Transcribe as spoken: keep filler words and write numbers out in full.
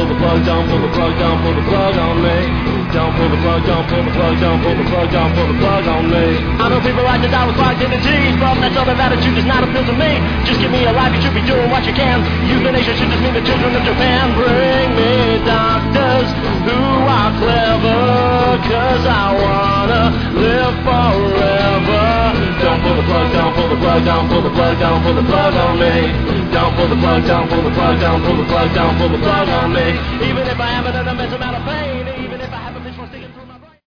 pull the plug, don't pull the plug, don't pull the plug on me. Don't pull the plug, don't pull the plug, don't pull the plug, don't pull the plug on me. I know people like to die with clogged in the teeth, but that sort of attitude does not appeal to me. Just give me a life, you should be doing what you can. Euthanasia should just mean the children of Japan. Bring me doctors who are clever, cause I wanna live forever. Don't pull the plug, don't pull the plug, don't pull the plug, don't pull the plug on me. Don't pull the plug, don't pull the plug, don't pull the plug, don't pull the plug on me. Even if I have it in a mental amount of pain.